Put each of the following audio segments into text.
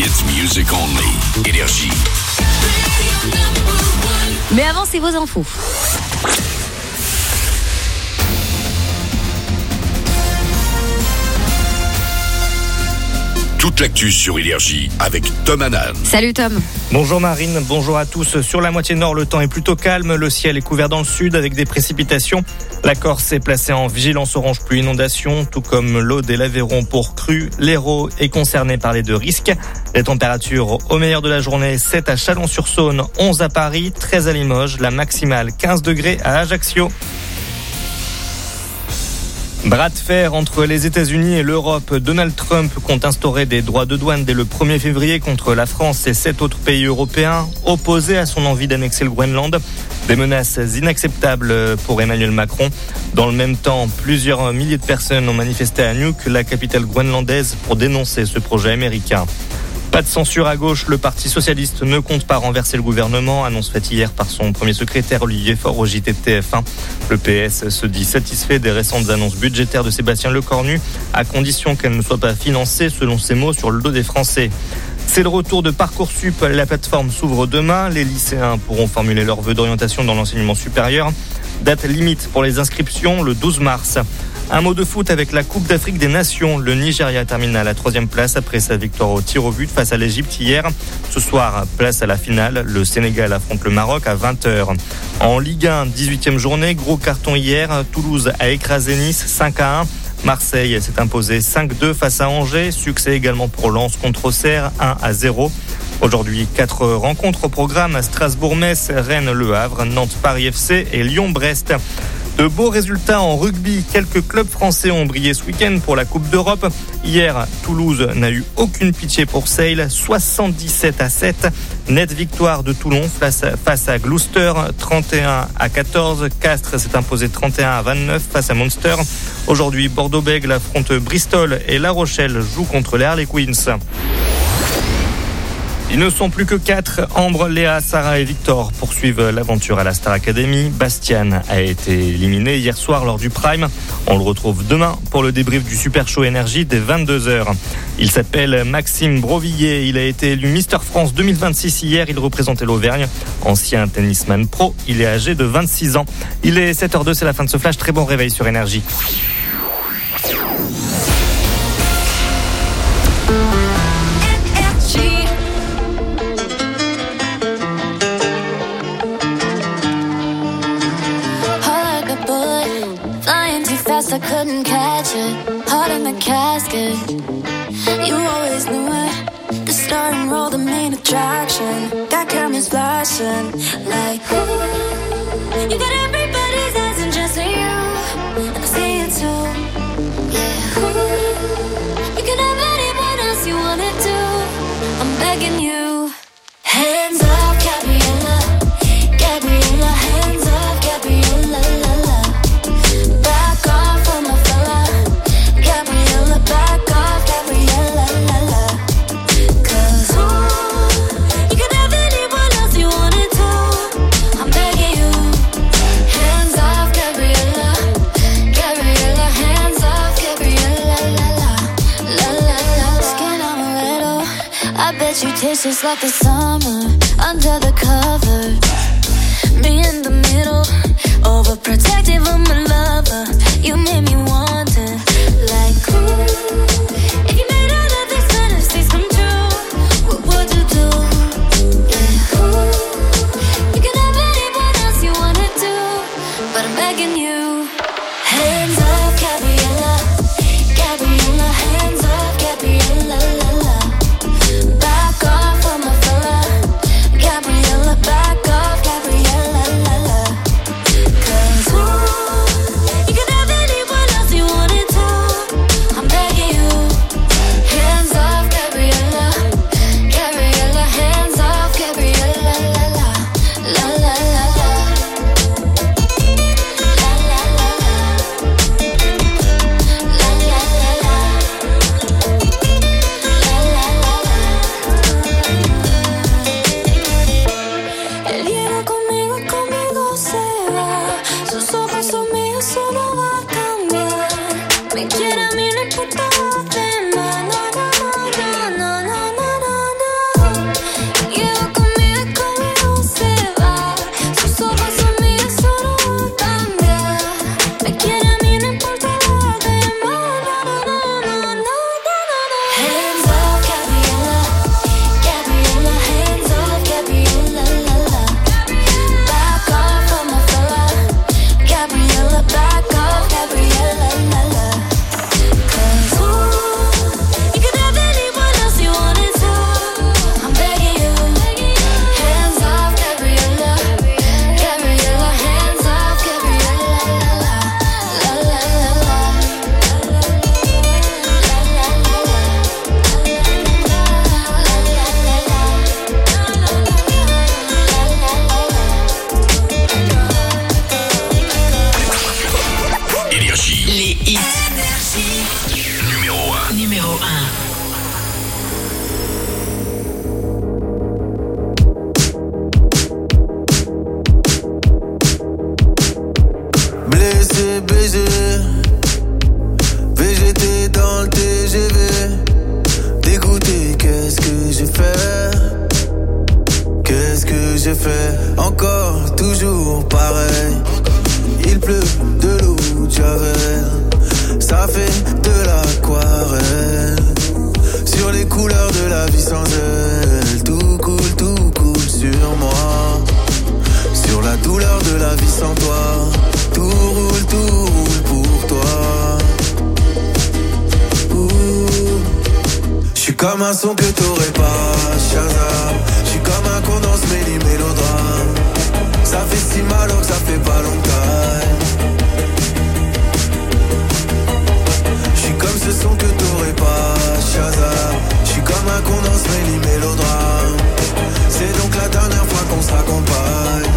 It's music only. Énergie. Mais avant, c'est vos infos. Toute l'actu sur Énergie avec Tom Hanan. Salut Tom. Bonjour Marine, bonjour à tous. Sur la moitié nord, le temps est plutôt calme. Le ciel est couvert dans le sud avec des précipitations. La Corse est placée en vigilance orange pluie inondation, tout comme l'Aude et l'Aveyron pour crue. L'Hérault est concerné par les deux risques. Les températures au meilleur de la journée, 7 à Chalon-sur-Saône, 11 à Paris, 13 à Limoges, la maximale 15 degrés à Ajaccio. Bras de fer entre les États-Unis et l'Europe. Donald Trump compte instaurer des droits de douane dès le 1er février contre la France et 7 autres pays européens opposés à son envie d'annexer le Groenland. Des menaces inacceptables pour Emmanuel Macron. Dans le même temps, plusieurs milliers de personnes ont manifesté à Nuuk, la capitale groenlandaise, pour dénoncer ce projet américain. Pas de censure à gauche, le Parti socialiste ne compte pas renverser le gouvernement, annonce faite hier par son premier secrétaire Olivier Faure au JT de TF1. Le PS se dit satisfait des récentes annonces budgétaires de Sébastien Lecornu, à condition qu'elles ne soient pas financées, selon ses mots, sur le dos des Français. C'est le retour de Parcoursup, la plateforme s'ouvre demain, les lycéens pourront formuler leurs vœux d'orientation dans l'enseignement supérieur. Date limite pour les inscriptions, le 12 mars. Un mot de foot avec la Coupe d'Afrique des Nations. Le Nigeria termine à la 3e place après sa victoire au tir au but face à l'Égypte hier. Ce soir, place à la finale. Le Sénégal affronte le Maroc à 20h. En Ligue 1, 18e journée, gros carton hier. Toulouse a écrasé Nice 5-1. Marseille s'est imposé 5-2 face à Angers. Succès également pour Lens contre Auxerre 1-0. Aujourd'hui, 4 rencontres au programme. Strasbourg-Metz, Rennes-Le Havre, Nantes-Paris FC et Lyon-Brest. De beaux résultats en rugby. Quelques clubs français ont brillé ce week-end pour la Coupe d'Europe. Hier, Toulouse n'a eu aucune pitié pour Sale, 77-7. Nette victoire de Toulon face à Gloucester, 31-14. Castres s'est imposé 31-29 face à Munster. Aujourd'hui, Bordeaux-Bègles affronte Bristol et La Rochelle joue contre les Harlequins. Ils ne sont plus que 4. Ambre, Léa, Sarah et Victor poursuivent l'aventure à la Star Academy. Bastien a été éliminé hier soir lors du Prime. On le retrouve demain pour le débrief du Super Show Énergie dès 22h. Il s'appelle Maxime Brovillier. Il a été élu Mister France 2026 hier. Il représentait l'Auvergne. Ancien tennisman pro. Il est âgé de 26 ans. Il est 7h02, c'est la fin de ce flash. Très bon réveil sur Énergie. I couldn't catch it, heart in the casket. You always knew it, the star and roll, the main attraction. Got cameras flashing, like ooh. You got everybody's eyes and just you, and I see it too. Yeah, ooh. You can have anyone else you wanna do. I'm begging you. Hands up, Gabriella, Gabriella. Hands up, Gabriella, la la. Back off on my fella, Gabriella. Back off, Gabriella, la la. 'Cause ooh, you can have anyone else you wanted to. I'm begging you. Hands off, Gabriella, Gabriella. Hands off, Gabriella, la la, la la la. Skin amaretto, I bet you taste just like the summer under the covers. Me in the middle, overprotective of my lover. You made me want it, like ooh. If you made all of these fantasies come true, what would you do? Yeah, ooh. You can have anyone else you wanna do, but I'm begging you. Hands up, Gabriella, Gabriella. Hands up, Gabriella, la la. Back off on my fella, Gabriella. Back off, Gabriella, la la. 'Cause ooh, you can have anyone else you wanted to. I'm begging you. j'ai fait encore, toujours pareil. Il pleut de l'eau de Javel, ça fait de l'aquarelle. Sur les couleurs de la vie sans elle, tout coule sur moi. Sur la douleur de la vie sans toi, tout roule pour toi. J'suis comme un son que t'aurais pas, Shazam. J'suis comme un condensé mélodrame. Ça fait si mal alors que ça fait pas longtemps. J'suis comme ce son que t'aurais pas, Shazam. J'suis comme un condensé mélodrame. C'est donc la dernière fois qu'on s'accompagne.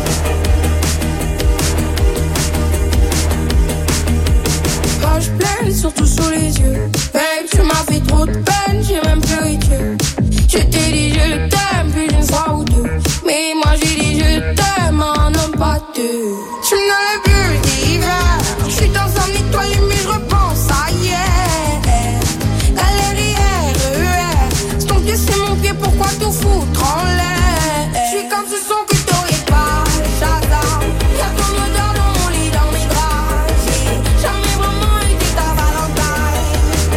Quand je pleure, surtout sous les yeux. Babe, tu m'as fait trop de peine, j'ai même pleuré Dieu. Je t'ai dit je t'aime plus d'une fois ou deux. Mais moi j'ai dit je t'aime en un pas deux. Je me donne plus d'hiver. Je suis dans un étoile mais je repense à hier. Galère, c'est ton pied, c'est mon pied, pourquoi tout foutre en l'air? Je suis comme ce son que t'aurais pas, Shazam. Y'a ton odeur dans mon lit, dans mes draps. J'ai jamais vraiment été ta Valentine.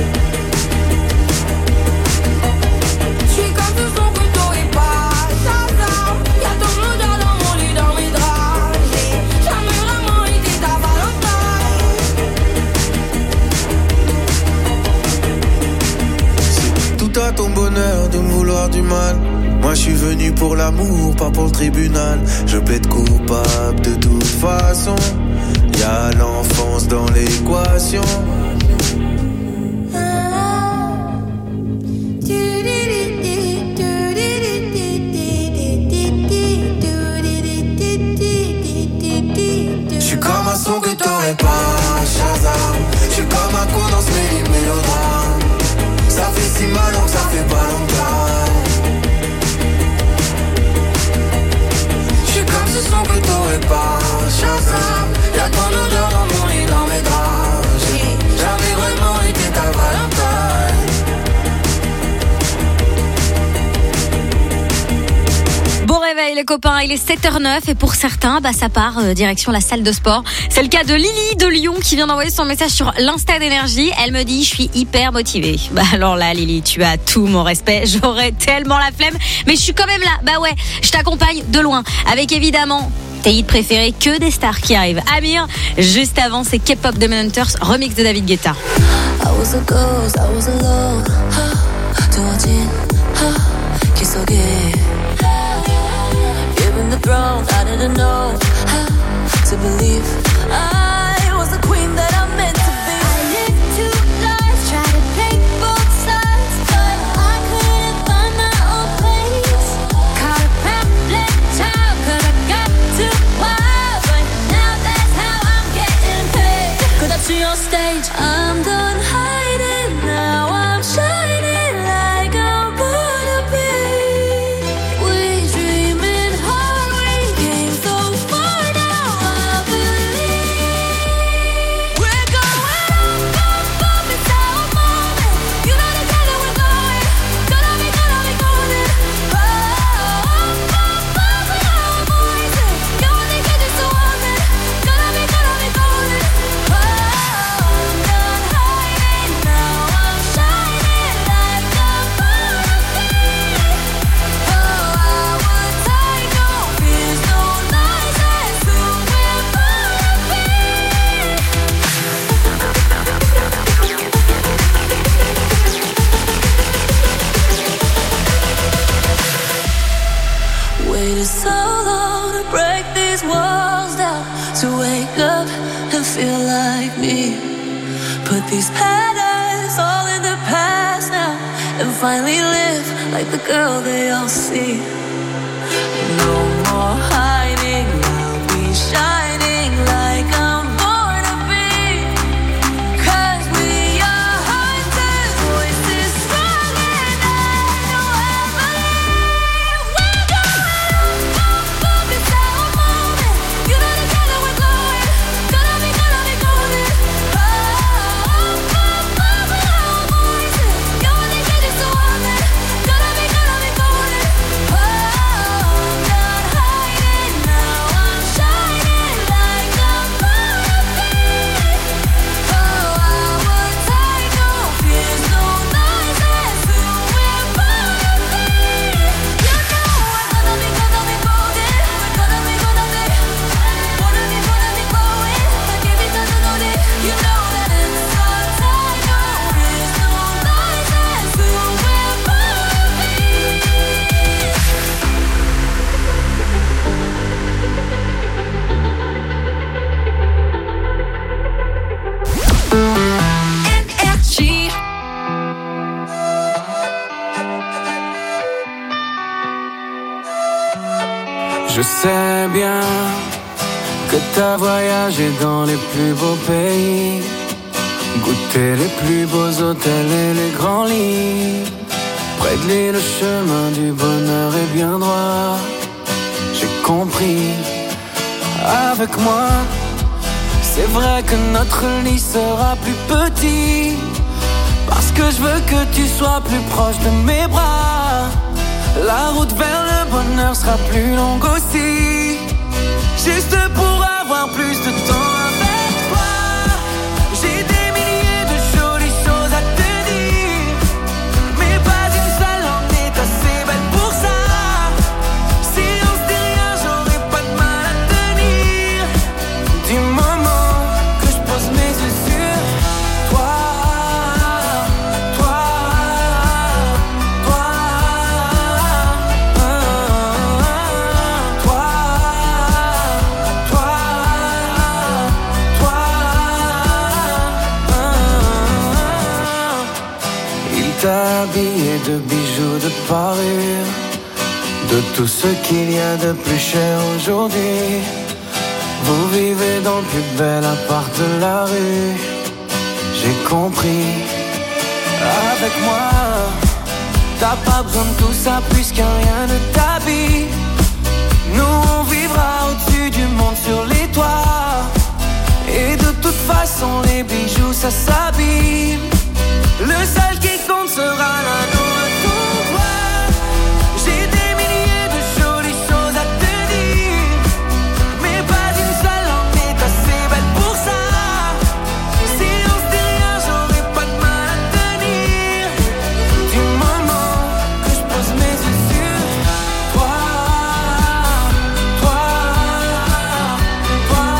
Je suis comme ce son que t'aurais pas, Shazam. Y'a ton odeur dans mon lit, dans mes draps. J'ai jamais vraiment été ta Valentine. C'est tout à ton bonheur de me vouloir du mal. Moi je suis venu pour l'amour, pas pour le tribunal. Je plaide coupable de toute façon. Y'a l'enfance dans l'équation. J'suis comme un son que t'aurais pas, Shazam. J'suis comme un condensé mélodrame. Ça fait si mal alors que ça fait pas longtemps. J'suis comme ce son que t'aurais pas, Shazam. Y'a ton odeur dans mon lit, dans mes draps. J'ai jamais vraiment été ta Valentine. Bon réveil les copains, il est 7h09 et pour certains, ça part direction la salle de sport. C'est le cas de Lily de Lyon qui vient d'envoyer son message sur l'Insta d'Énergie. Elle me dit, je suis hyper motivée. Alors là Lily, tu as tout mon respect. J'aurais tellement la flemme, mais je suis quand même là. Ouais, je t'accompagne de loin. Avec évidemment tes hits préférés, que des stars qui arrivent. Amir, juste avant, c'est K-pop de Hunters, remix de David Guetta. I was a ghost, I was alone. 두어진 기속에 given the throne, I didn't know how to believe I was the queen that I'm meant to be. I lived two lives, tried to play both sides, but I couldn't find my own place. Caught a pamphlet child, 'cause I got too wild, but now that's how I'm getting paid. 끝없이 on stage, I'm done hiding, now I'm shining like I'm born to be. We dreaming hard, we came so far, now I believe we're going up, it's our moment. You know together we're going, gonna be golden. Oh, we are voices. You only get just so often, gonna be golden. Oh, I'm done hiding, now I'm shining like I'm born to be. Oh, I would take no fears, no lies, that's who we're born to be. Waited so long to break these walls down, to wake up and feel like me. Put these patterns all in the past now, and finally live like the girl they all see. No more hiding, I'll be shining like I'm born to be. 'Cause we are hunters, voices strong and I know I believe we're going up, it's our moment. You know together we're going, gonna be golden. Oh, we are voices. You only get just so often, gonna be golden. Oh, I'm done hiding. Je sais bien que t'as voyagé dans les plus beaux pays, goûté les plus beaux hôtels et les grands lits. Près de lui, le chemin du bonheur est bien droit. J'ai compris. Avec moi, c'est vrai que notre lit sera plus petit, parce que je veux que tu sois plus proche de mes bras. La route vers le bonheur sera plus longue aussi, juste pour avoir plus de temps avec toi. J'ai des milliers de jolies choses à te dire, mais pas une seule en est assez belle pour ça. Si on se dit rien, j'aurais pas de mal à tenir. Du moment que je pose mes yeux sur toi, toi, toi, toi, il t'a habillé de bijoux, de parures, de tout ce qu'il y a de plus cher aujourd'hui. Vous vivez dans le plus bel appart de la rue. J'ai compris. Avec moi, t'as pas besoin de tout ça puisque rien ne t'habille. Nous on vivra au-dessus du monde sur les toits, et de toute façon les bijoux ça s'abîme. Le seul qui compte sera l'anneau à ton doigt. J'ai des milliers de jolies choses à te dire, mais pas une seule en est assez belle pour ça. Si on se dit rien, j'aurais pas de mal à tenir. Du moment que je pose mes yeux sur toi, toi, toi,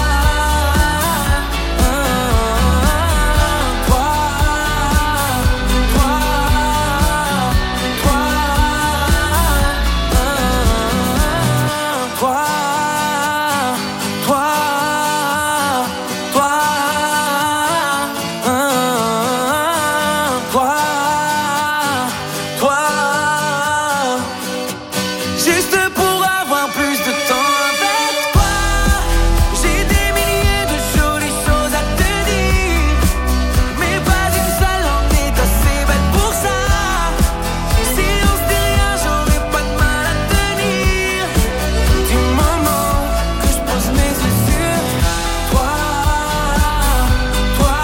juste pour avoir plus de temps avec toi. J'ai des milliers de jolies choses à te dire, mais pas une seule en est assez belle pour ça. Si on se dit rien, j'aurais pas de mal à tenir. Du moment que je pose mes yeux sur toi, toi,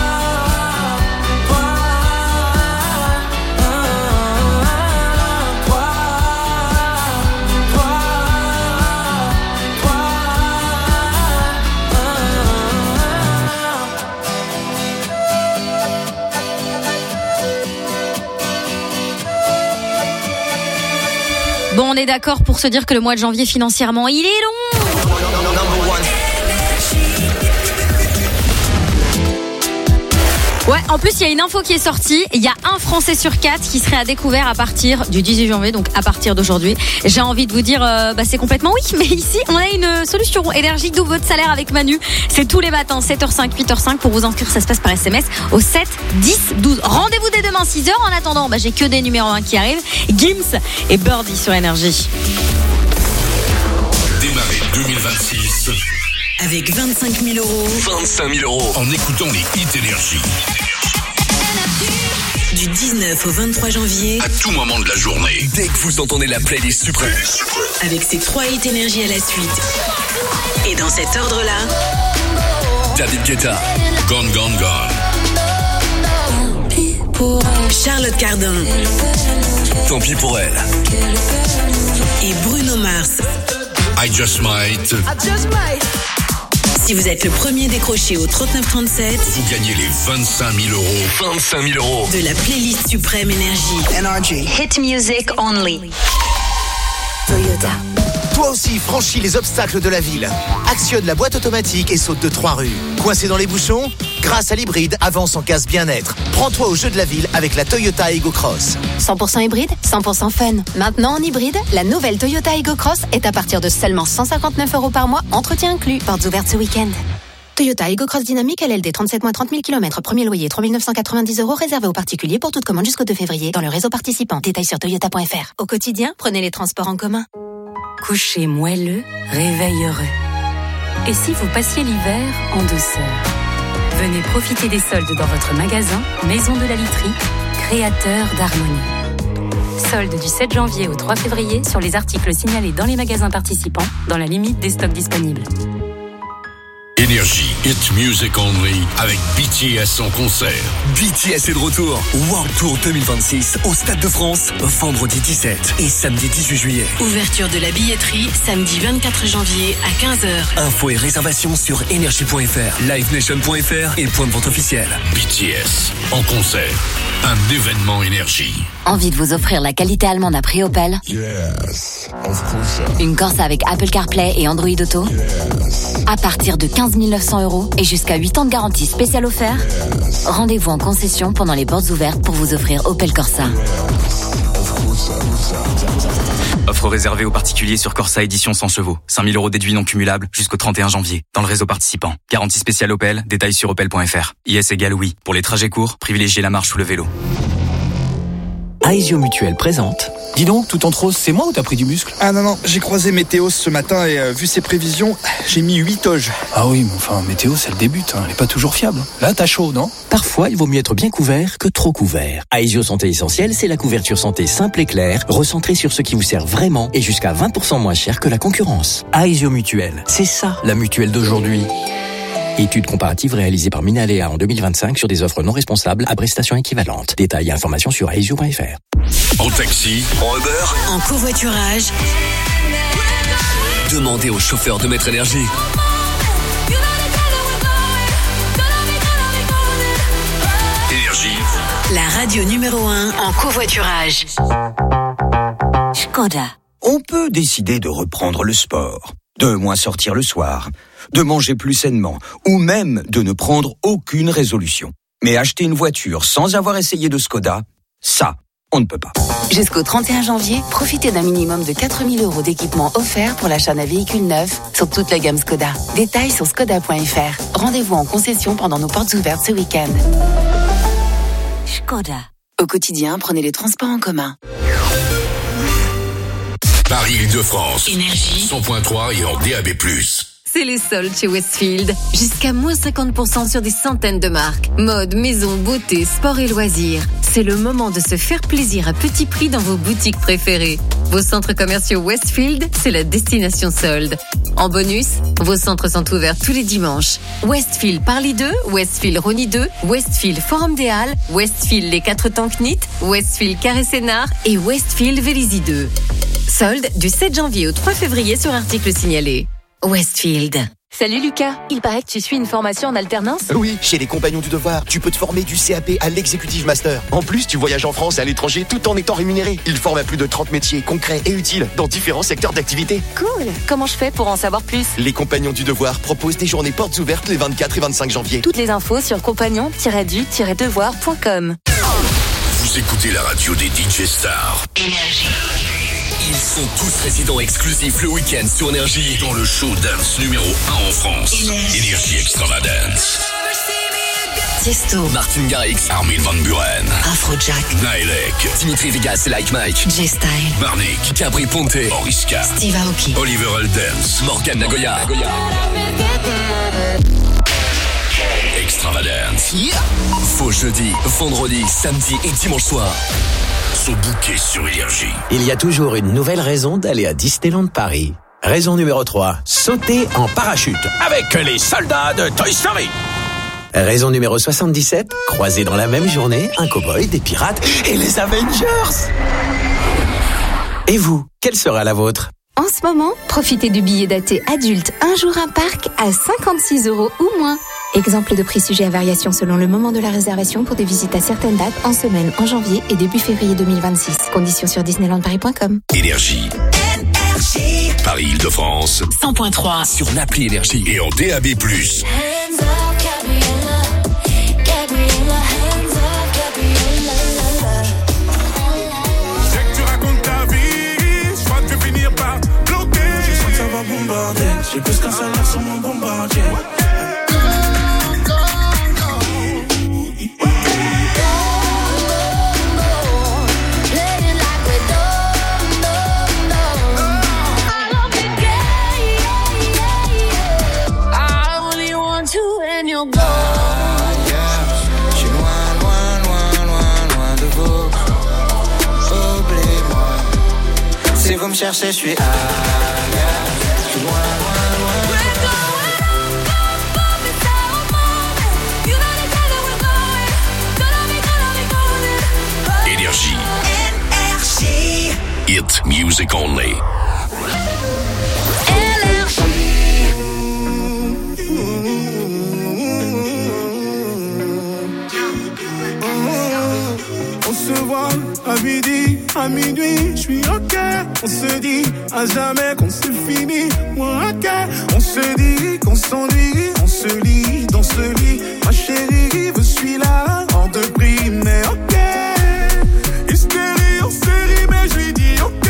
toi, Bon, on est d'accord pour se dire que le mois de janvier financièrement, il est long. Ouais, en plus, il y a une info qui est sortie. Il y a un Français sur 4 qui serait à découvert à partir du 18 janvier, donc à partir d'aujourd'hui. J'ai envie de vous dire, c'est complètement oui. Mais ici, on a une solution. Énergie double votre salaire avec Manu. C'est tous les matins, 7h05, 8h05. Pour vous inscrire, ça se passe par SMS au 7 10 12. Rendez-vous dès demain, 6h. En attendant, j'ai que des numéros 1 qui arrivent. Gims et Birdie sur Énergie. Démarrez 2026 avec 25 000 euros. 25 000 euros en écoutant les hits Énergie. Du 19 au 23 janvier. À tout moment de la journée. Dès que vous entendez la playlist suprême. Avec ces 3 hits Énergie à la suite. Et dans cet ordre-là, David Guetta, Gone Gone Gone. Charlotte Cardin. Tant pis pour elle. Et Bruno Mars. I Just Might. Si vous êtes le premier décroché au 3937, Vous gagnez les 25 000 euros. 25 000 euros. de la playlist suprême Énergie. Hit music only. Toyota. Toi aussi, franchis les obstacles de la ville. Actionne la boîte automatique et saute de 3 rues. Coincé dans les bouchons? Grâce à l'hybride, avance en casse bien-être. Prends-toi au jeu de la ville avec la Toyota Aygo Cross. 100% hybride, 100% fun. Maintenant en hybride, la nouvelle Toyota Aygo Cross est à partir de seulement 159 € par mois, entretien inclus, portes ouvertes ce week-end. Toyota Aygo Cross Dynamique LLD 37 mois 30 000 km, premier loyer 3 990 € réservé aux particuliers pour toute commande jusqu'au 2 février dans le réseau participant. Détails sur toyota.fr. Au quotidien, prenez les transports en commun. Coucher moelleux, réveil heureux. Et si vous passiez l'hiver en douceur? Venez profiter des soldes dans votre magasin Maison de la Literie, créateur d'harmonie. Soldes du 7 janvier au 3 février sur les articles signalés dans les magasins participants, dans la limite des stocks disponibles. Énergie, Hit Music Only avec BTS en concert. BTS est de retour. World Tour 2026 au Stade de France, vendredi 17 et samedi 18 juillet. Ouverture de la billetterie, samedi 24 janvier à 15h. Infos et réservations sur énergie.fr, livenation.fr et point de vente officiel. BTS en concert, un événement Énergie. Envie de vous offrir la qualité allemande à prix Opel? Yes, of course. Une Corsa avec Apple CarPlay et Android Auto? Yes. À partir de 15 900 € et jusqu'à 8 ans de garantie spéciale offert? Yes. Rendez-vous en concession pendant les portes ouvertes pour vous offrir Opel Corsa. Offre réservée aux particuliers sur Corsa édition 100 chevaux. 5 000 € déduits non cumulables jusqu'au 31 janvier. Dans le réseau participant. Garantie spéciale Opel, détails sur opel.fr. IS égale oui. Pour les trajets courts, privilégiez la marche ou le vélo. Aesio Mutuelle présente. Dis donc, tout en rose, c'est moi ou t'as pris du muscle? Ah non, j'ai croisé Météos ce matin et vu ses prévisions, j'ai mis 8 oges. Ah oui, mais enfin, Météos, elle débute, elle est pas toujours fiable. Là, t'as chaud, non? Parfois, il vaut mieux être bien couvert que trop couvert. Aesio Santé Essentielle, c'est la couverture santé simple et claire, recentrée sur ce qui vous sert vraiment et jusqu'à 20% moins cher que la concurrence. Aesio Mutuelle, c'est ça, la mutuelle d'aujourd'hui. Étude comparative réalisée par Minalea en 2025 sur des offres non responsables à prestations équivalentes. Détails et informations sur aesio.fr. En taxi, en Uber, en covoiturage. Demandez au chauffeur de Maître Énergie. Énergie. La radio numéro 1 en covoiturage. Skoda. On peut décider de reprendre le sport, de moins sortir le soir, de manger plus sainement, ou même de ne prendre aucune résolution. Mais acheter une voiture sans avoir essayé de Skoda, ça, on ne peut pas. Jusqu'au 31 janvier, profitez d'un minimum de 4 000 € d'équipement offert pour l'achat d'un véhicule neuf sur toute la gamme Skoda. Détails sur skoda.fr. Rendez-vous en concession pendant nos portes ouvertes ce week-end. Skoda. Au quotidien, prenez les transports en commun. Paris-Île-de-France. Énergie. 100.3 et en DAB+. C'est les soldes chez Westfield. Jusqu'à moins 50% sur des centaines de marques. Mode, maison, beauté, sport et loisirs. C'est le moment de se faire plaisir à petit prix dans vos boutiques préférées. Vos centres commerciaux Westfield, c'est la destination solde. En bonus, vos centres sont ouverts tous les dimanches. Westfield Parly 2, Westfield Rony 2, Westfield Forum des Halles, Westfield Les 4 Temps Knit, Westfield Carré Sénard et Westfield Vélizy 2. Solde du 7 janvier au 3 février sur articles signalés. Westfield. Salut Lucas, il paraît que tu suis une formation en alternance? Oui, chez les Compagnons du Devoir, tu peux te former du CAP à l'Executive Master. En plus, tu voyages en France et à l'étranger tout en étant rémunéré. Ils forment à plus de 30 métiers concrets et utiles dans différents secteurs d'activité. Cool. Comment je fais pour en savoir plus? Les Compagnons du Devoir proposent des journées portes ouvertes les 24 et 25 janvier. Toutes les infos sur compagnon-du-devoir.com. Vous écoutez la radio des DJ stars. Énergie. Ils sont tous résidents exclusifs le week-end sur Énergie. Dans le show dance numéro 1 en France. Énergie Extravagance. Tiesto. Martin Garrix. Armin van Buren. Afrojack. Nylek. Dimitri Vegas et Like Mike. J-Style. Marnik. Capri Ponte. Oriska. Steve Aoki. Oliver Eldens. Morgan Nagoya. Extravagance. Faux jeudi, vendredi, samedi et dimanche soir. Sont bookés sur Énergie. Il y a toujours une nouvelle raison d'aller à Disneyland Paris. Raison numéro 3, sauter en parachute avec les soldats de Toy Story. Raison numéro 77, croiser dans la même journée un cow-boy, des pirates et les Avengers. Et vous, quelle sera la vôtre? En ce moment, profitez du billet daté adulte un jour un parc à 56 € ou moins. Exemple de prix sujet à variation selon le moment de la réservation pour des visites à certaines dates en semaine, en janvier et début février 2026. Conditions sur disneylandparis.com. Énergie. Paris-Île-de-France. 100.3 sur l'appli Énergie et en DAB+. J'ai plus qu'un salaire sur mon bombardier. vous me cherchez, je suis ailleurs. Je suis loin, loin, loin. Énergie. Hit music only. On se voit à midi, à minuit, je suis ok. On se dit à jamais qu'on se finit, moi ok. On se dit qu'on s'ennuie, on se lit dans ce lit. Ma chérie, je suis là, hors de prix, mais ok. Hystérie en série, mais je lui dis ok.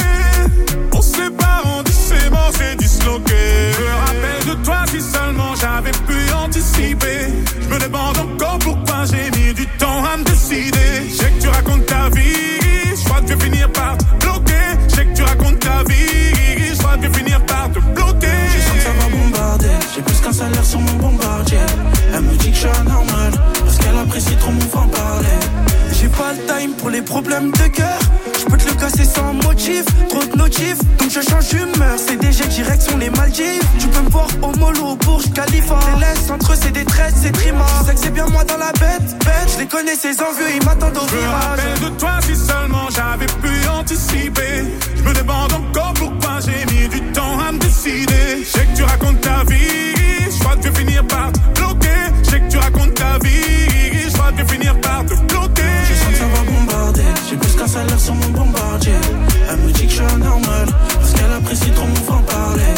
On se sépare, on dit c'est mort, c'est disloqué. Je me rappelle de toi si seulement j'avais pu anticiper. Je me demande encore pourquoi j'ai mis du temps à me décider. Je sais que tu racontes ta vie, je crois que je vais finir par te bloquer. Je sais que tu racontes ta vie, je crois que je vais finir par te bloquer. Je sens que ça va bombarder, j'ai plus qu'un salaire sur mon bombardier. Elle me dit que je suis anormal, parce qu'elle apprécie trop mon franc-parler. J'ai pas le time pour les problèmes de cœur. Je peux te le casser sans motif, trop de notifs, donc je change d'humeur. C'est DG direction les Maldives. Tu peux me voir au mollo, au Burj Khalifa. Les laisse entre eux, c'est des tresses, c'est trima. Tu sais que c'est bien moi dans la bête, je les connais ces envieux, ils m'attendent au virage. Je me rappelle de toi si seulement j'avais pu anticiper. Je me demande encore pourquoi j'ai mis du temps à me décider. Je sais que tu racontes ta vie, je crois que je vais finir par te bloquer. Je sais que tu racontes ta vie, je crois que je vais finir par te bloquer. Je sens que ça va bombarder, j'ai plus qu'un salaire sur mon bombardier. Elle me dit que je suis anormal, parce qu'elle apprécie trop mon franc-parler.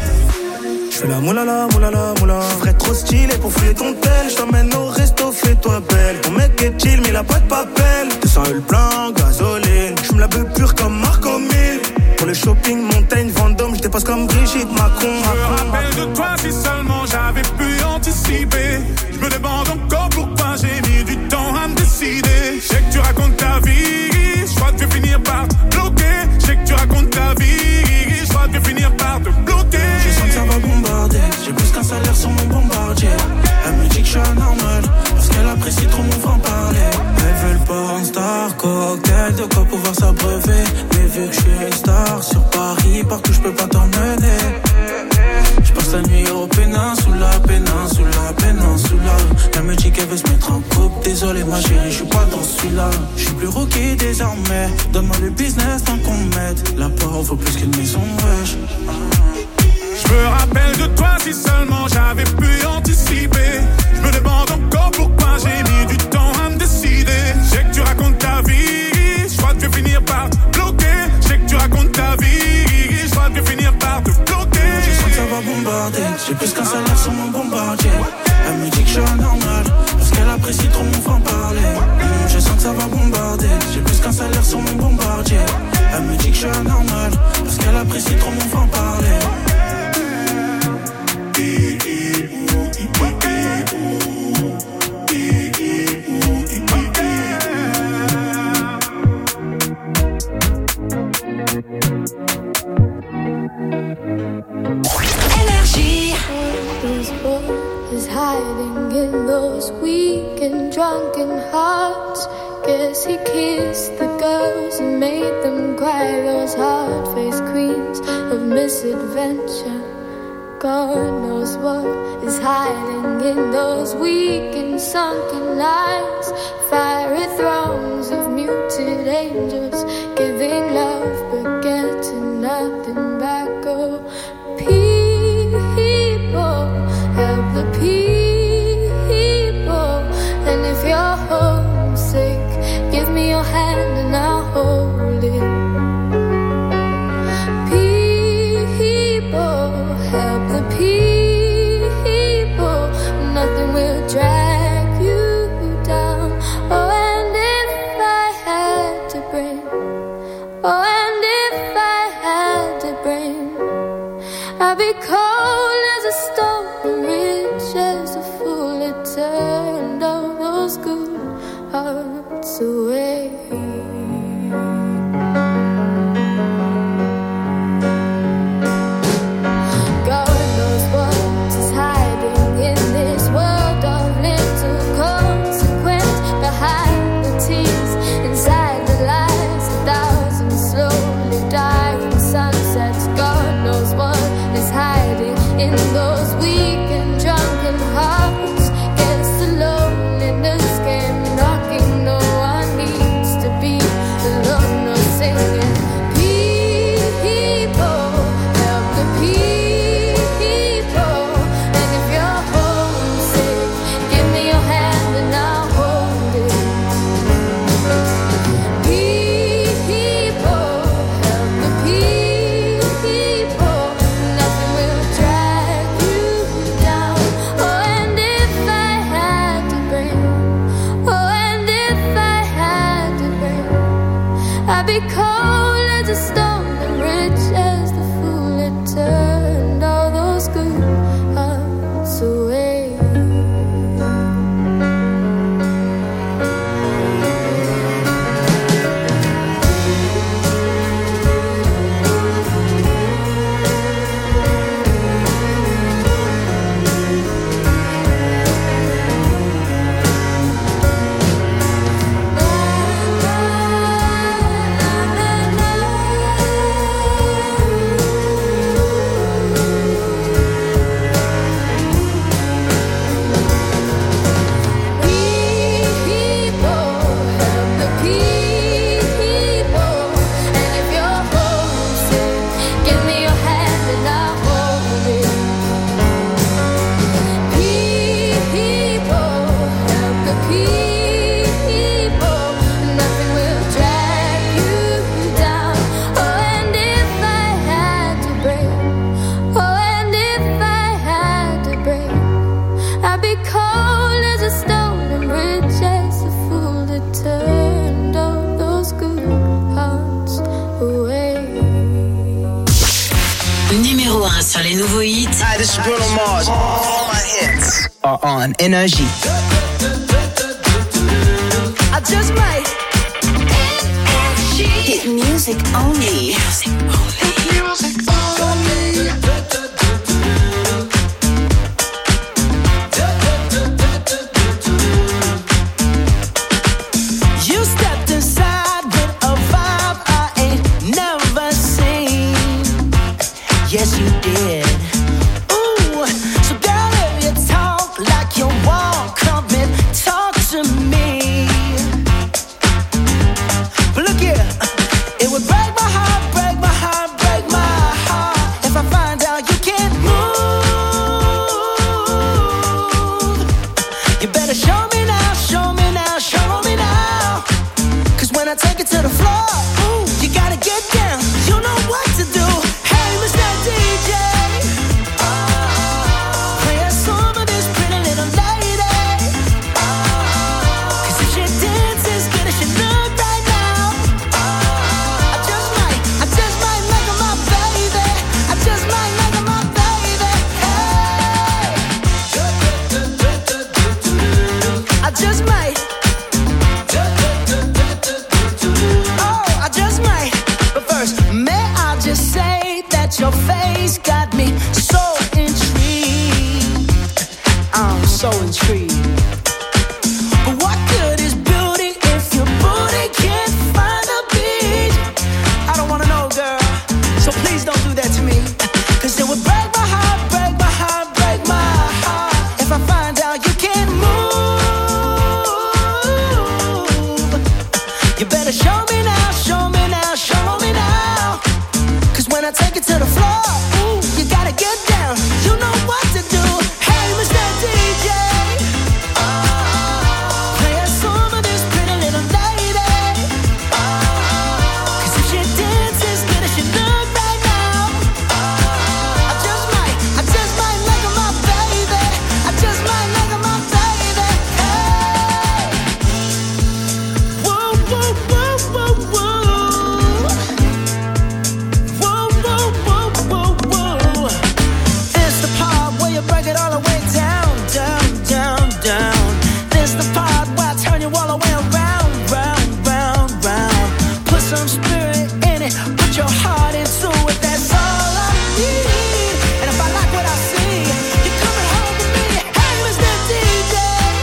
Je fais la moulala, moulala, moula. Je ferais trop stylé pour fouiller ton tel. Je t'emmène au resto, fais-toi belle. Ton mec est chill, mais il a pas de papel. 200 le plein, gasoline. Je me la veux pure comme Marco 1000. Pour le shopping, Montaigne, Vendôme, je dépasse comme Brigitte Macron. Je me rappelle de toi si seulement j'avais pu anticiper. Je me demande encore pourquoi j'ai mis du temps à me décider. Je sais que tu racontes ta vie, je crois que je vais finir par te bloquer. Je sais que tu racontes ta vie, je crois que je vais finir par te bloquer. Je sens que ça va bombarder, j'ai plus qu'un salaire sur mon bombardier. Elle me dit que je suis anormal, parce qu'elle apprécie trop mon franc-parler. Elle veut le porn star, cocktail, de quoi pouvoir s'abreuver. Mais vu que je suis une star, sur Paris, partout je peux pas t'emmener. Je passe la nuit au péninsula, péninsula, péninsula. Elle me dit qu'elle veut se mettre en couple, désolé ma chérie, je suis pas dans celui-là. Je suis plus rookie désormais, donne-moi le business tant qu'on m'aide. La part vaut plus qu'une maison, wesh. Je me rappelle de toi si seulement j'avais pu anticiper. Je me demande encore pourquoi j'ai mis du temps à me décider. Je sais que tu racontes ta vie, je crois que je vais finir par te bloquer. Je sais que tu racontes ta vie, je crois que je vais finir par te bloquer. Je sens que ça va bombarder, j'ai plus qu'un salaire sur mon bombardier. Elle me dit que je suis anormal, parce qu'elle apprécie trop mon franc-parler. Je sens que ça va bombarder, j'ai plus qu'un salaire sur mon bombardier. Elle me dit que je suis anormal, parce qu'elle apprécie trop mon franc-parler. Is hiding in those weak and drunken hearts. Guess he kissed the girls and made them cry. Those hard-faced queens of misadventure. God knows what is hiding in those weak and sunken eyes. Fiery thrones of muted angels, giving love but getting nothing back. Oh, people, help the people. And if you're homesick, give me your hand and I'll hold it. People, help the people. Nothing will drag you down. Oh, and if I had to bring, oh, and if I had to bring, I'd be cold as a stone and rich as a fool. It turned all those good hearts away. God knows what is hiding in this world of little consequence. Behind the tears, inside the lies, 1,000 slowly dying. numéro 1 sur les nouveaux hits. Hi, this is Bruno Mars. All my hits are on Energy. I just might. Hit music only. Music only. Music only. You stepped inside with a vibe I ain't never seen. Yes, you did. Ooh, so girl, if you talk like you walk, come and talk to me. But look here, it would break my heart, break my heart, break my heart if I find out you can't move. You better show me now, show me now, show me now. 'Cause when I take it to the floor, ooh, you gotta get down. You know what to do. Hey, Mr. DJ, play a song of this pretty little lady. 'Cause if she dances good as she look right now, I just might make her my baby. I just might make her my baby. Hey, I just might. Oh, I just might. But first, may I just say that your face got me so intrigued. I'm so intrigued. But what good is beauty if your booty can't find a beat? I don't wanna know, girl. So please don't do that to me. 'Cause it would break my heart, break my heart, break my heart if I find out you can't move. You better show me now, show me now, show me now. 'Cause when I take it to the floor, ooh, you gotta get down. You know what to do. Hey, Mr. DJ, play a song of this pretty little lady. 'Cause if she dances good as she look right now, I just might make her my baby. I just might make her my baby. Hey, whoa, whoa, whoa, whoa, whoa. Whoa, whoa, whoa, whoa, whoa. It's the part where you break it all the way down, down, down, down. This the part where I turn you all the way around, round, round, round. Put some spirit in it, put your heart into it. That's all I need. And if I like what I see, you're coming home with me. Hey, Mr. DJ,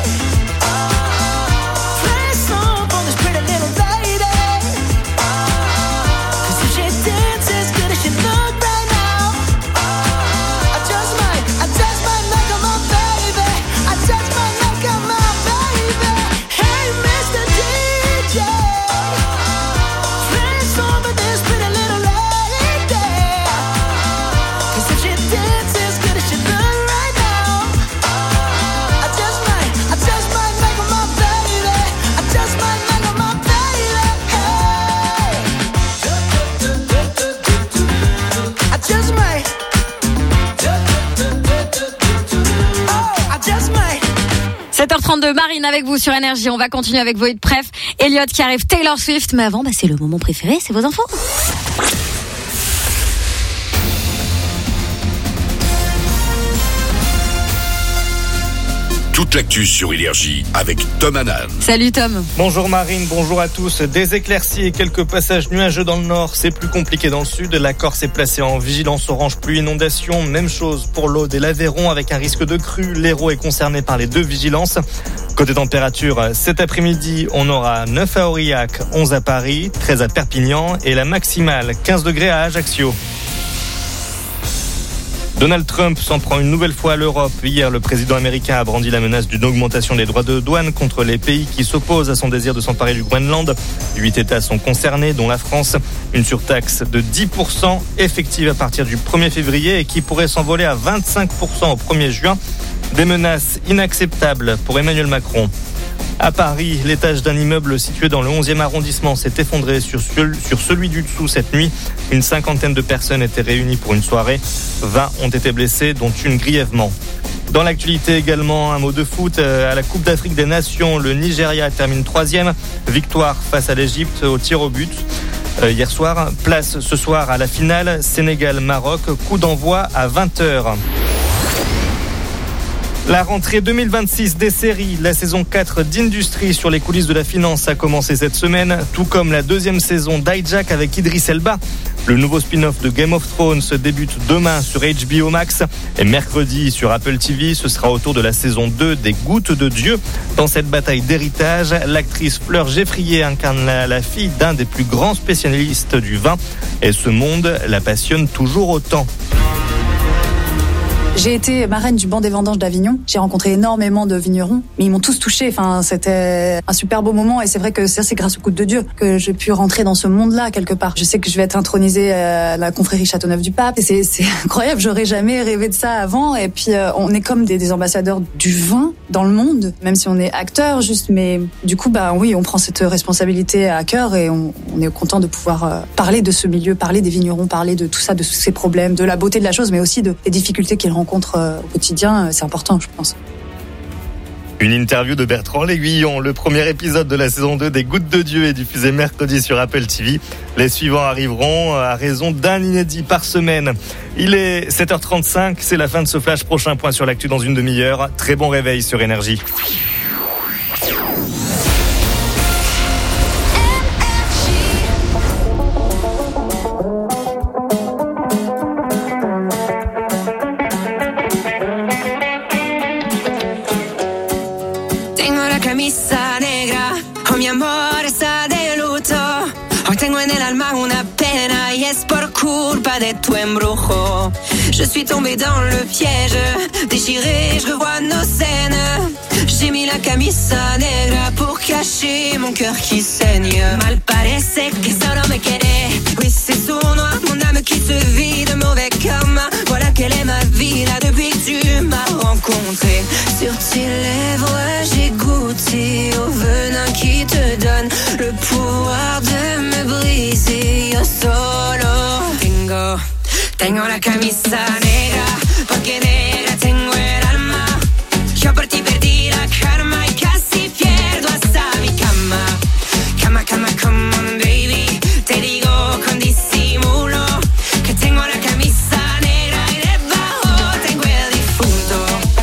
play a song for this pretty little lady. 'Cause if she dances good as she look right now, I just might make her my baby. I just might make her my baby. Hey, Mr. DJ, play a song for this pretty little lady. 'Cause if she dances good as she look right now, I just might make her my baby. I just might make her my baby. Hey, I just might. Oh, I just might. 7h32, Marine avec vous sur Énergie. On va continuer avec vos hits préf. Elliot qui arrive, Taylor Swift. Mais avant, c'est le moment préféré, c'est vos infos. Toute l'actu sur Énergie avec Tom Hanan. Salut Tom. Bonjour Marine, bonjour à tous. Des éclaircies et quelques passages nuageux dans le nord, c'est plus compliqué dans le sud. La Corse est placée en vigilance orange pluie inondation. Même chose pour l'Aude et l'Aveyron avec un risque de crue. L'Hérault est concerné par les deux vigilances. Côté température, cet après-midi, on aura 9 à Aurillac, 11 à Paris, 13 à Perpignan et la maximale 15 degrés à Ajaccio. Donald Trump s'en prend une nouvelle fois à l'Europe. Hier, le président américain a brandi la menace d'une augmentation des droits de douane contre les pays qui s'opposent à son désir de s'emparer du Groenland. 8 États sont concernés, dont la France. Une surtaxe de 10% effective à partir du 1er février et qui pourrait s'envoler à 25% au 1er juin. Des menaces inacceptables pour Emmanuel Macron. À Paris, l'étage d'un immeuble situé dans le 11e arrondissement s'est effondré sur celui du dessous cette nuit. Une cinquantaine de personnes étaient réunies pour une soirée. 20 ont été blessés, dont une grièvement. Dans l'actualité également, un mot de foot. À la Coupe d'Afrique des Nations, le Nigeria termine 3e. Victoire face à l'Égypte au tir au but. hier soir. Place ce soir à la finale Sénégal-Maroc, coup d'envoi à 20h. La rentrée 2026 des séries, la saison 4 d'Industrie sur les coulisses de la finance a commencé cette semaine, tout comme la deuxième saison d'Hijack avec Idriss Elba. Le nouveau spin-off de Game of Thrones se débute demain sur HBO Max et mercredi sur Apple TV, ce sera au tour de la saison 2 des Gouttes de Dieu. Dans cette bataille d'héritage, l'actrice Fleur Geffrier incarne la fille d'un des plus grands spécialistes du vin et ce monde la passionne toujours autant. J'ai été marraine du banc des vendanges d'Avignon. J'ai rencontré énormément de vignerons, mais ils m'ont tous touchée. Enfin, c'était un super beau moment et c'est vrai que ça, c'est grâce aux Gouttes de Dieu que j'ai pu rentrer dans ce monde-là quelque part. Je sais que je vais être intronisée à la confrérie Châteauneuf-du-Pape et c'est incroyable. J'aurais jamais rêvé de ça avant. Et puis, on est comme des ambassadeurs du vin dans le monde, même si on est acteur juste. Mais du coup, oui, on prend cette responsabilité à cœur et on est content de pouvoir parler de ce milieu, parler des vignerons, parler de tout ça, de tous ces problèmes, de la beauté de la chose, mais aussi des difficultés qu'ils rencontrent au quotidien, c'est important, je pense. Une interview de Bertrand L'Aiguillon. Le premier épisode de la saison 2 des Gouttes de Dieu est diffusé mercredi sur Apple TV. Les suivants arriveront à raison d'un inédit par semaine. Il est 7h35, c'est la fin de ce flash. Prochain point sur l'actu dans une demi-heure. Très bon réveil sur Énergie. Camisa negra, oh mi amor está de luto. Hoy tengo en el alma una pena y es por culpa de tu embrujo. Je suis tombée dans le piège, déchirée, je revois nos scènes. J'ai mis la camisa negra pour cacher mon cœur qui saigne. Mal parece que solo me quiere. Oui, c'est sournois, mon âme qui se vide de mauvais karma. Voilà quelle est ma vie là depuis que tu m'as rencontré. Sur tes lèvres, j'ai goûté au venin qui te donne le pouvoir de me briser. Yo solo tengo la camisa negra, porque negra tengo el alma. Yo por ti perdí la karma y casi pierdo hasta mi cama. Cama, cama, come on baby, te digo con disimulo que tengo la camisa negra y debajo tengo el difunto.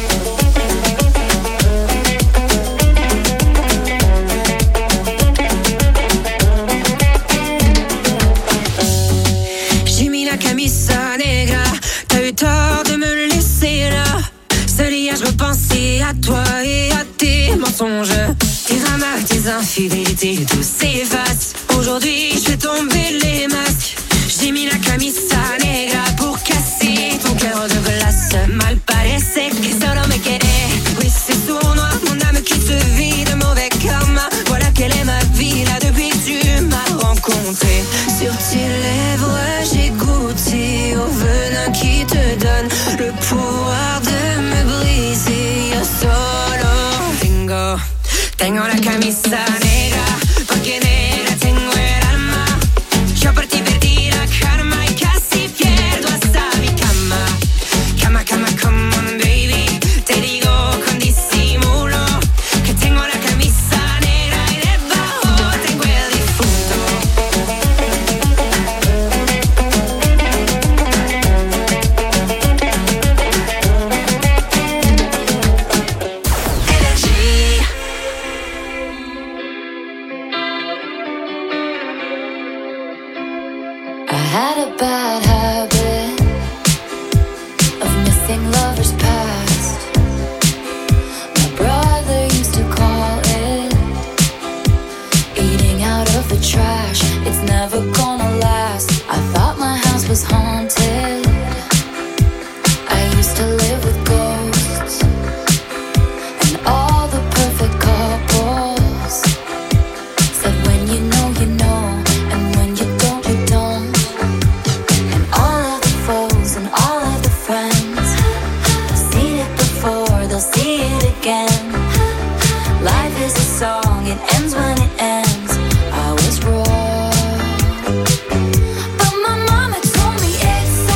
J'ai mis la camisa negra, t'as eu tort de me laisser là. Seul hier je repensais à toi et à tes mensonges. Tes dramas, tes infidélités, tout s'efface. Aujourd'hui je fais tomber les masques. J'ai mis la camisa negra pour casser ton cœur de glace. Mal parece que solo me quiere. Oui, c'est sournois, mon âme qui se vit de mauvais karma. Voilà quelle est ma vie là depuis que tu m'as rencontré. Sur tes lèvres j'ai goûté au venin qui te donne le pouvoir de me briser. Yo solo tengo la camisa negra, porque negra tengo el alma. Yo por ti perdí la karma y casi pierdo hasta mi cama. Cama, cama, come on baby, te digo con disimulo que tengo la camisa negra y debajo tengo el difunto. I had a bad habit of missing lovers past. My brother used to call it eating out of the trash. It's never gonna last. I thought my house was haunted. I used to live with ghosts and all the perfect couples. Said when you know, you know, and when you don't, you don't. And all of the foes and all of the friends, seen it before, they'll see it again. Life is a song, it ends when it ends. I was wrong, but my mama told me it's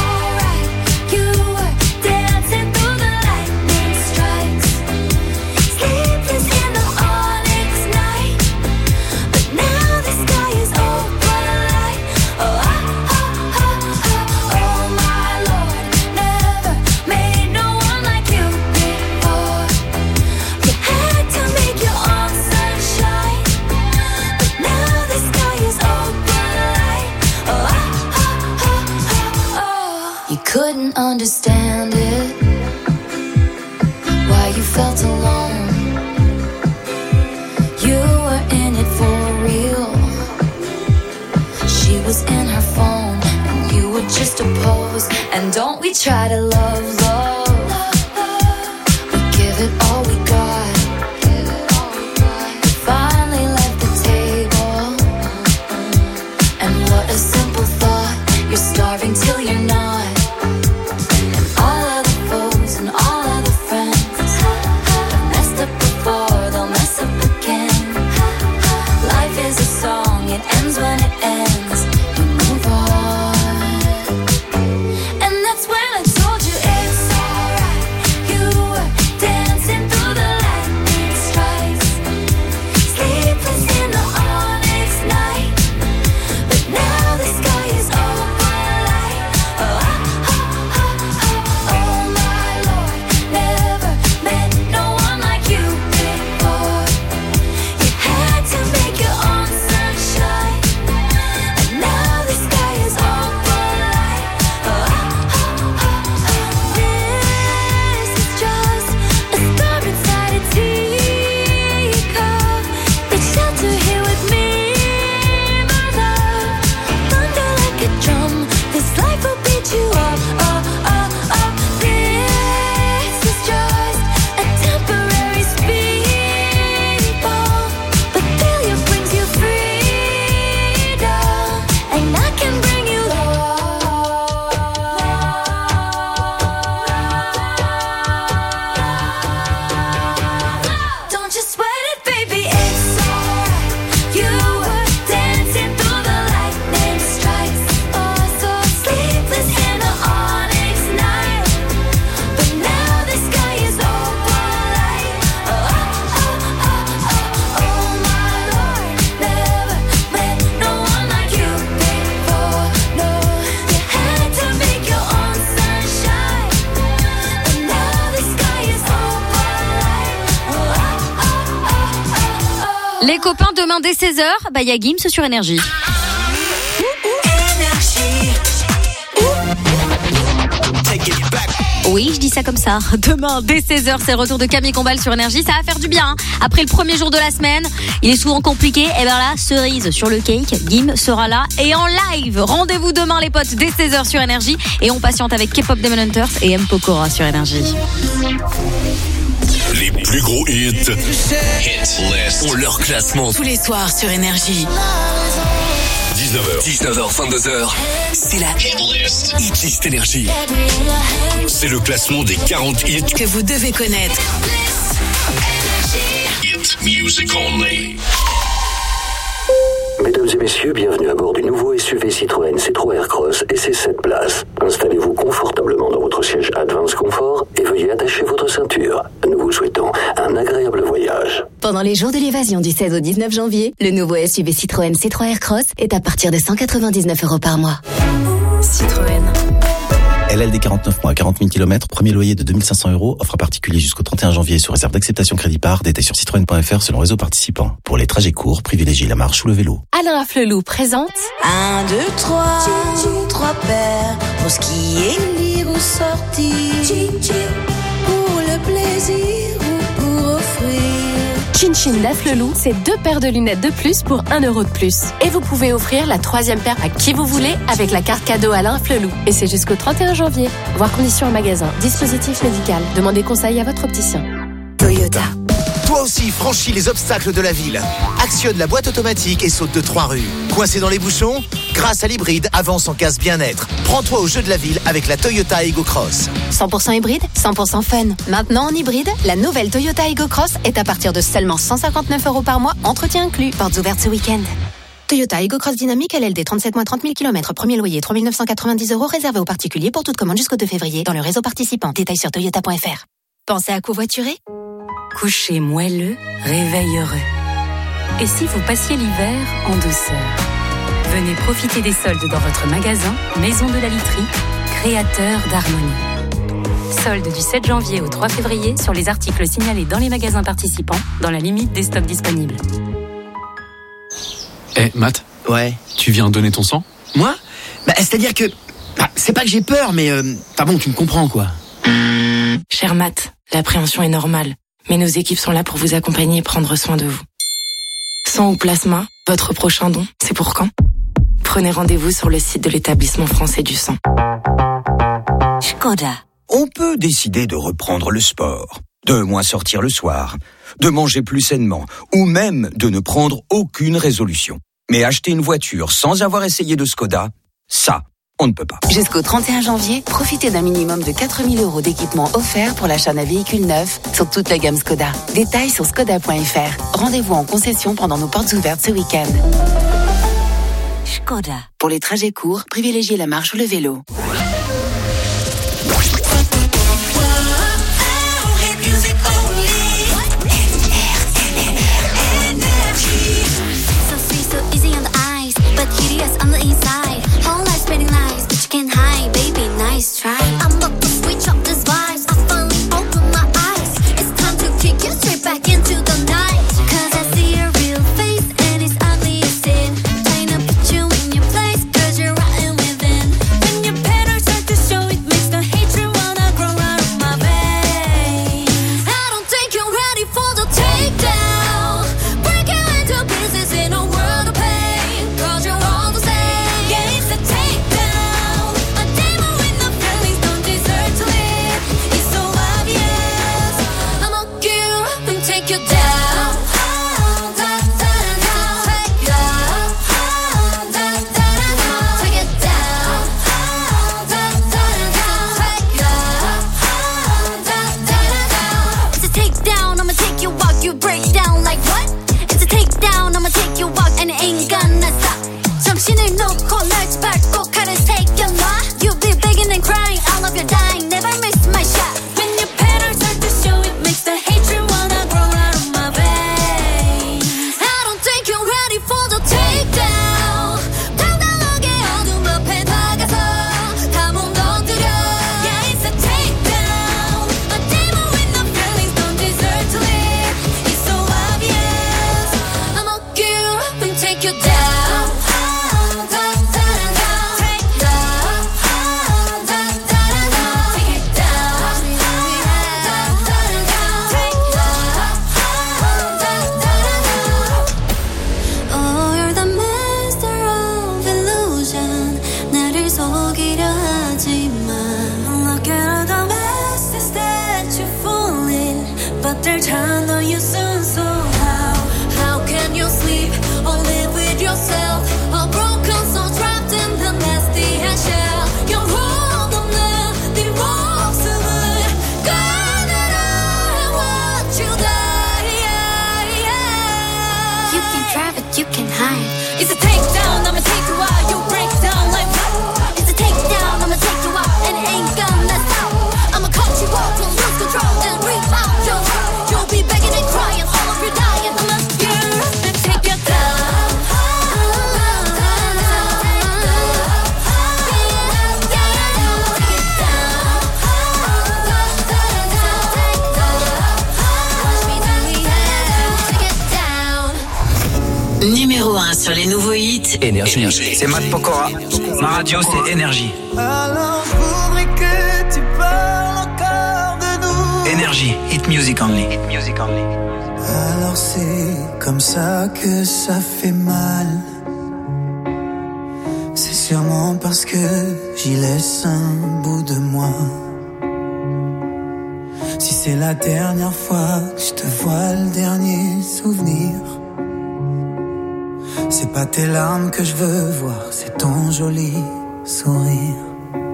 You couldn't understand it, why you felt alone. You were in it for real. She was in her phone, and you were just a pose. And don't we try to love, love? We give it all we got. We finally left the table, and what a simple thought. You're starving till you're not. And all of the foes and all of the friends have messed up before, they'll mess up again. Life is a song, it ends when it ends. You move on. And that's when I told you it's alright. You were dancing through the lightning strikes, sleepless in the onyx night. But now the sky is open light. Oh, oh my Lord, never met no one like you before. You had to make your own sunshine, and now the sky is open light. Oh, this is just a storm inside a teacup. Take shelter here with me, my love. Thunder like a drum, this life will beat you up. This is just a temporary speed bump, but failure brings you freedom, and I can bring you love. Don't you sweat it, baby, it's alright. You were dancing through the lightning strikes, oh so sleepless in the onyx night. But now the sky is open light. Oh my Lord, never met no one like you before. No, you had to make your own sunshine, and now the sky is open light. Les copains, demain dès 16h, il y a Gims sur Énergie. Oui, je dis ça comme ça. Demain, dès 16h, c'est le retour de Camille Combal sur Énergie. Ça va faire du bien. Hein. Après le premier jour de la semaine, il est souvent compliqué. Et bien là, cerise sur le cake. Gims sera là et en live. Rendez-vous demain, les potes, dès 16h sur Énergie. Et on patiente avec K-pop Demon Hunters et M. Pokora sur Énergie. Les plus gros hits. Hit List. Ont leur classement. Tous les soirs sur Énergie. 19h, 22h. C'est la Hit List. Hit List Énergie. C'est le classement des 40 hits que vous devez connaître. Hit Music Only. Mesdames et messieurs, bienvenue à bord du nouveau SUV Citroën C3 Aircross et ses 7 places. Installez-vous confortablement dans votre siège Advance Confort et veuillez attacher votre ceinture. Nous vous souhaitons un agréable voyage. Pendant les jours de l'évasion du 16 au 19 janvier, le nouveau SUV Citroën C3 Aircross est à partir de 199 € par mois. Citroën. LLD 49 mois, 40 000 km, premier loyer de 2 500 €, offre à particulier jusqu'au 31 janvier sous réserve d'acceptation crédit par, détail sur citroën.fr selon réseau participant. Pour les trajets courts, privilégiez la marche ou le vélo. Alain Afflelou présente 1, 2, 3, 3 paires pour skier, lire ou sortir, pour le plaisir ou pour offrir. Chin Chin d'Afflelou, c'est 2 paires de lunettes de plus pour 1 € de plus. Et vous pouvez offrir la 3e paire à qui vous voulez avec la carte cadeau Alain Afflelou. Et c'est jusqu'au 31 janvier. Voir conditions en magasin. Dispositif médical. Demandez conseil à votre opticien. Toyota. Toi aussi, franchis les obstacles de la ville. Actionne la boîte automatique et saute de 3 rues. Coincé dans les bouchons? Grâce à l'hybride, avance en casse bien-être. Prends-toi au jeu de la ville avec la Toyota Aygo Cross. 100% hybride, 100% fun. Maintenant en hybride, la nouvelle Toyota Aygo Cross est à partir de seulement 159 € par mois, entretien inclus. Portes ouvertes ce week-end. Toyota Aygo Cross Dynamique LLD 37 mois 30 000 km, premier loyer 3 990 € réservé aux particuliers pour toute commande jusqu'au 2 février dans le réseau participant. Détails sur toyota.fr. Pensez à covoiturer? Coucher moelleux, réveil heureux. Et si vous passiez l'hiver en douceur? Venez profiter des soldes dans votre magasin Maison de la Literie, créateur d'harmonie. Soldes du 7 janvier au 3 février sur les articles signalés dans les magasins participants, dans la limite des stocks disponibles. Matt? Ouais. Tu viens donner ton sang? Moi? C'est-à-dire que C'est pas que j'ai peur, mais bon, tu me comprends, quoi. Cher Matt, l'appréhension est normale, mais nos équipes sont là pour vous accompagner et prendre soin de vous. Sang ou plasma, votre prochain don, c'est pour quand ? Prenez rendez-vous sur le site de l'établissement français du sang. Škoda. On peut décider de reprendre le sport, de moins sortir le soir, de manger plus sainement, ou même de ne prendre aucune résolution. Mais acheter une voiture sans avoir essayé de Škoda, ça, on ne peut pas. Jusqu'au 31 janvier, profitez d'un minimum de 4 000 € d'équipement offert pour l'achat d'un véhicule neuf sur toute la gamme Škoda. Détails sur škoda.fr. Rendez-vous en concession pendant nos portes ouvertes ce week-end. Škoda. Pour les trajets courts, privilégiez la marche ou le vélo. On the inside, whole life spinning lies, but you can't hide, baby. Nice try. I'm about to switch up this vibes. I finally open my eyes. It's time to kick you straight back into the night. 'Cause I see your real face and it's ugly as sin. Trying to put you in your place 'cause you're rotten within. When your patterns start to show, it makes the hatred wanna grow out of my veins. I don't think you're ready for the takedown. Break you into pieces in a world of pain. 'Cause you're all the same. Yeah, it's a takedown. A demon with no feelings don't deserve to live. It's so obvious. I'ma get you up and take you down. It's a takedown, I'ma take you out, you break down like what? It's a takedown, I'ma take you out and it ain't gonna stop. 정신을 놓고 널 밟고 칼을 새겨놔. You'll be begging and crying, all of your dying, never miss my shot. When your patterns start to show, it makes the hatred wanna grow out of my veins. I don't think you're ready for the takedown. 당당하게 어둠 앞에 다가서 다 무너뜨려. Yeah, it's a takedown. A demon with no feelings don't deserve to live. It's so obvious. I'ma get you up and take you down. Oh, you're the master of illusion. 나를 속이려 하지만 look at all the messes that you fall in, but they'll turn on you soon. So how can you sleep or live with yourself? A broken soul trapped in the nasty shell. You're all of the 모습을 꺼내라. Watch you die. You can try but you can hide. It's a takedown, I'ma take you out. You break down like what? It's a takedown, I'ma take you out and it ain't gonna stop. I'ma cut you off and lose control and rip out your heart. You'll be begging and crying, all of your dying. I'ma get you up and take you down. Numéro 1 sur les nouveaux hits. Énergie. C'est Matt Pokora. Ma radio, c'est Énergie. Alors je voudrais que tu parles encore de nous. Énergie. Hit music only. Hit music only. Alors c'est comme ça que ça fait mal. C'est sûrement parce que j'y laisse un bout de moi. Si c'est la dernière fois que je te vois, le dernier souvenir, c'est pas tes larmes que je veux voir, c'est ton joli sourire.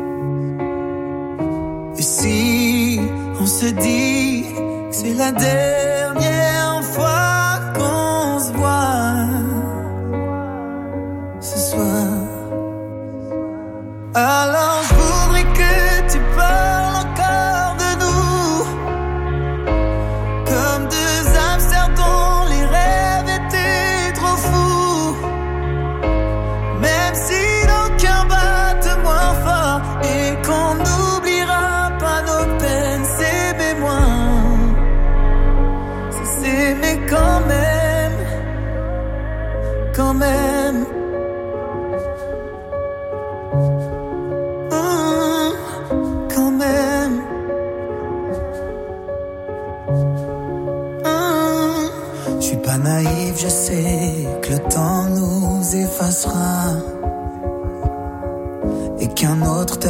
Et si on se dit que c'est la dernière fois qu'on se voit ce soir, alors je voudrais que tu parles encore de nous, comme deux hamsters dont les rêves étaient trop fous. Même si nos cœurs battent moins fort et qu'on n'oubliera pas nos peines, ces mémoires, c'est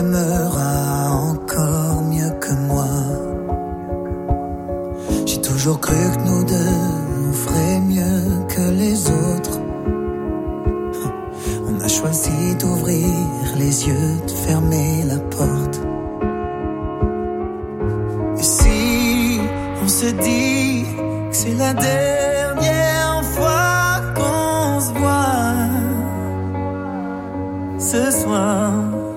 t'aimeras encore mieux que moi. J'ai toujours cru que nous deux, on ferait mieux que les autres. On a choisi d'ouvrir les yeux, de fermer la porte. Et si on se dit que c'est la dernière fois qu'on se voit ce soir,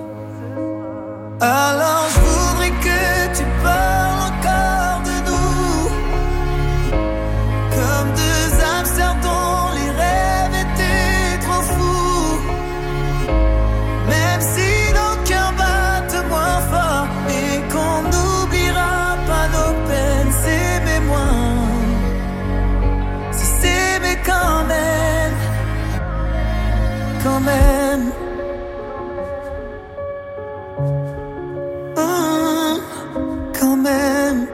alors je voudrais que tu parles encore de nous, comme deux âmes sœurs dont les rêves étaient trop fous. Même si nos cœurs battent moins fort et qu'on n'oubliera pas nos peines, s'aimer moins, c'est s'aimer quand même, quand même. Quand même.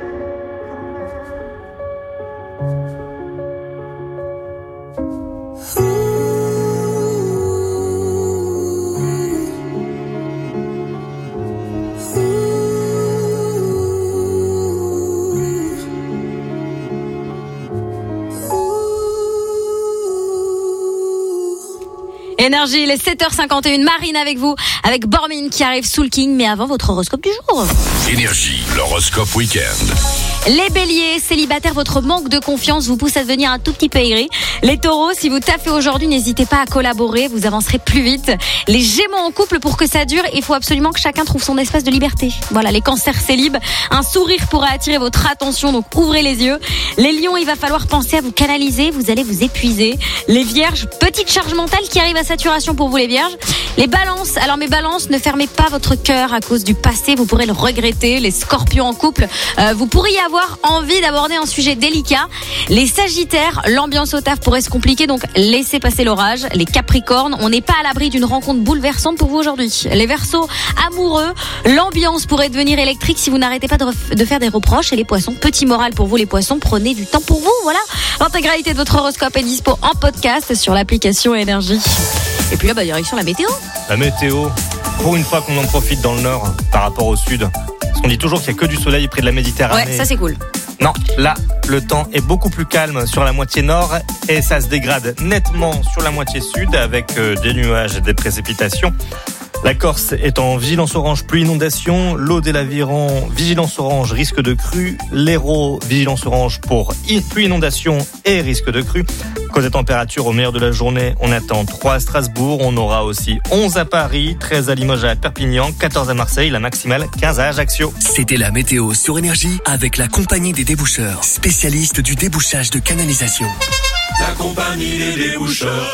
Énergie, il est 7h51, Marine avec vous, avec Bormin qui arrive sous le King, mais avant votre horoscope du jour. Énergie, l'horoscope week-end. Les béliers, célibataires, votre manque de confiance vous pousse à devenir un tout petit peu aigri. Les taureaux, si vous taffez aujourd'hui, n'hésitez pas à collaborer, vous avancerez plus vite. Les gémeaux en couple, pour que ça dure, il faut absolument que chacun trouve son espace de liberté. Voilà, les cancers célibes, un sourire pourra attirer votre attention, donc ouvrez les yeux. Les lions, il va falloir penser à vous canaliser, vous allez vous épuiser. Les vierges, petite charge mentale qui arrive à saturation pour vous les vierges. Les balances, alors mes balances, ne fermez pas votre cœur à cause du passé, vous pourrez le regretter. Les scorpions en couple, vous pourriez avoir envie d'aborder un sujet délicat. Les sagittaires, l'ambiance au taf pourrait se compliquer, donc laissez passer l'orage. Les capricornes, on n'est pas à l'abri d'une rencontre bouleversante pour vous aujourd'hui. Les verseaux, amoureux, l'ambiance pourrait devenir électrique si vous n'arrêtez pas de faire des reproches. Et les poissons, petit moral pour vous les poissons, prenez du temps pour vous, voilà. L'intégralité de votre horoscope est dispo en podcast sur l'application Énergie. Et puis là, direction la météo. La météo, pour une fois qu'on en profite dans le nord par rapport au sud. Parce qu'on dit toujours qu'il n'y a que du soleil près de la Méditerranée. Ouais, ça c'est cool. Non, là, le temps est beaucoup plus calme sur la moitié nord et ça se dégrade nettement sur la moitié sud avec des nuages et des précipitations. La Corse est en vigilance orange pluie inondation, l'Aude et l'Aviron vigilance orange risque de crue, l'Hérault vigilance orange pour pluie inondation et risque de crue. Côté température, au meilleur de la journée, on attend 3 à Strasbourg, on aura aussi 11 à Paris, 13 à Limoges à Perpignan, 14 à Marseille, la maximale 15 à Ajaccio. C'était la météo sur Énergie avec la compagnie des déboucheurs, spécialiste du débouchage de canalisation. La compagnie des déboucheurs.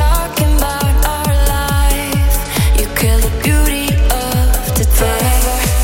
Talking about our life, you kill the beauty of today.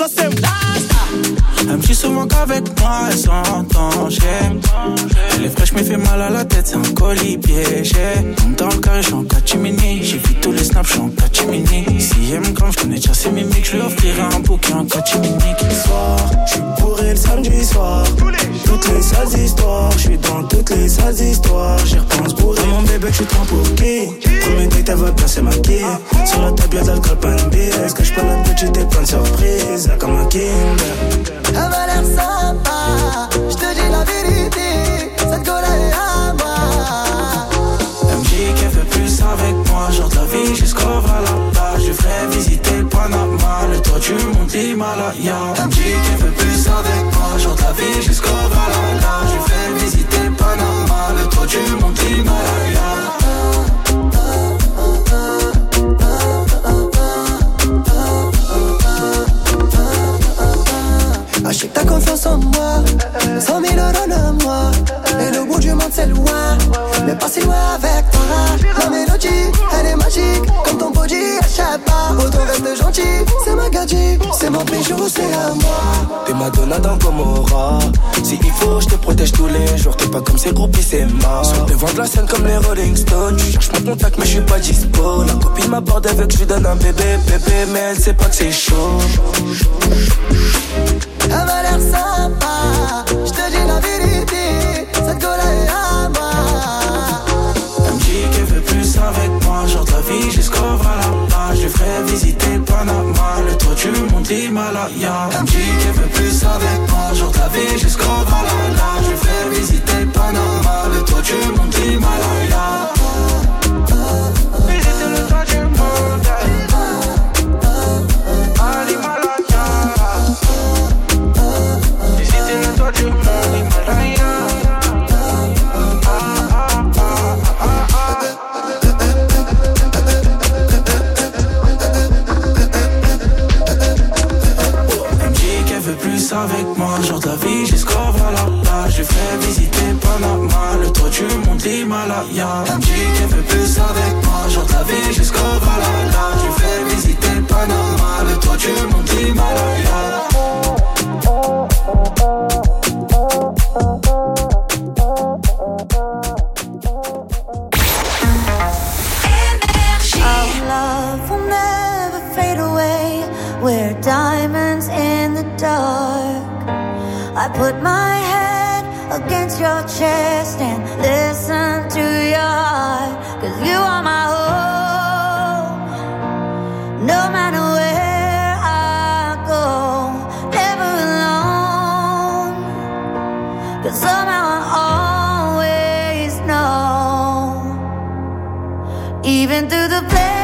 quand c'est elle me dit souvent qu'avec moi elle s'entend. Elle est fraîche mais fait mal à la tête, c'est un colis piégé. Dans le carré, je suis en catimini. J'ai vu tous les snaps, je suis en catimini. Si elle me crame, je connais déjà ses mimiques. Je lui offrirai un bouquet en catimini. Soir, je suis bourré le samedi soir. Toutes les sales histoires, je suis dans toutes les sales histoires. J'y repense bourré. Mon bébé, tu te prends pour qui? Premier date, elle va bien se maquiller. Sur la table, y'a d'alcool, pas une bise. Cache pas la petite et plein de surprises. Là, comme un Kinder. Elle m'a l'air sympa, je te dis la vérité, cette gueule est à moi. Elle me dit qu'elle veut plus avec moi, genre de la vie jusqu'au Valhalla. Je ferai visiter le Panama, le toit du mont l'Himalaya. Elle me dit qu'elle veut plus avec moi, genre de la vie jusqu'au Valhalla. Je ferai visiter le Panama, le toit du mont l'Himalaya. Achète ta confiance en moi, 100 000 euros de moi. Et le bout du monde c'est loin, mais pas si loin avec toi. La mélodie, elle est magique, comme ton body, échappe pas. Autant reste gentil, c'est ma gadget, c'est mon bijou, c'est à moi. T'es Madonna dans Gomorrah. Si il faut, je te protège tous les jours. T'es pas comme ces groupies, c'est mort. Sur le devant de la scène comme les Rolling Stones. Tu cherches mon contact, mais je suis pas dispo. La copine m'aborde avec, je lui donne un bébé, mais elle sait pas que c'est chaud. Elle m'a l'air sympa, je te dis la vérité, cette gueule est à moi. Elle me dit qu'elle veut plus avec moi, genre de la vie jusqu'au Valhalla. Je ferai visiter le Panama, le toit du mont l'Himalaya. Elle me dit qu'elle veut plus avec moi, genre de la vie jusqu'au Valhalla. Je ferai visiter le Panama, le toit du mont l'Himalaya. Visiter le toit du mont l'Himalaya. Avec moi, genre de la vie jusqu'au Valhalla. Je fais visiter Panama, le toit du mont l'Himalaya. Elle me dit qu'elle veut plus avec moi, genre de la vie jusqu'au Valhalla. Je fais visiter Panama, le toit du mont l'Himalaya. Our love will never fade away. We're diamonds in the dark. I put my head against your chest and listen to your heart. 'Cause you are my home. No matter where I go, never alone. 'Cause somehow I always know. Even through the pain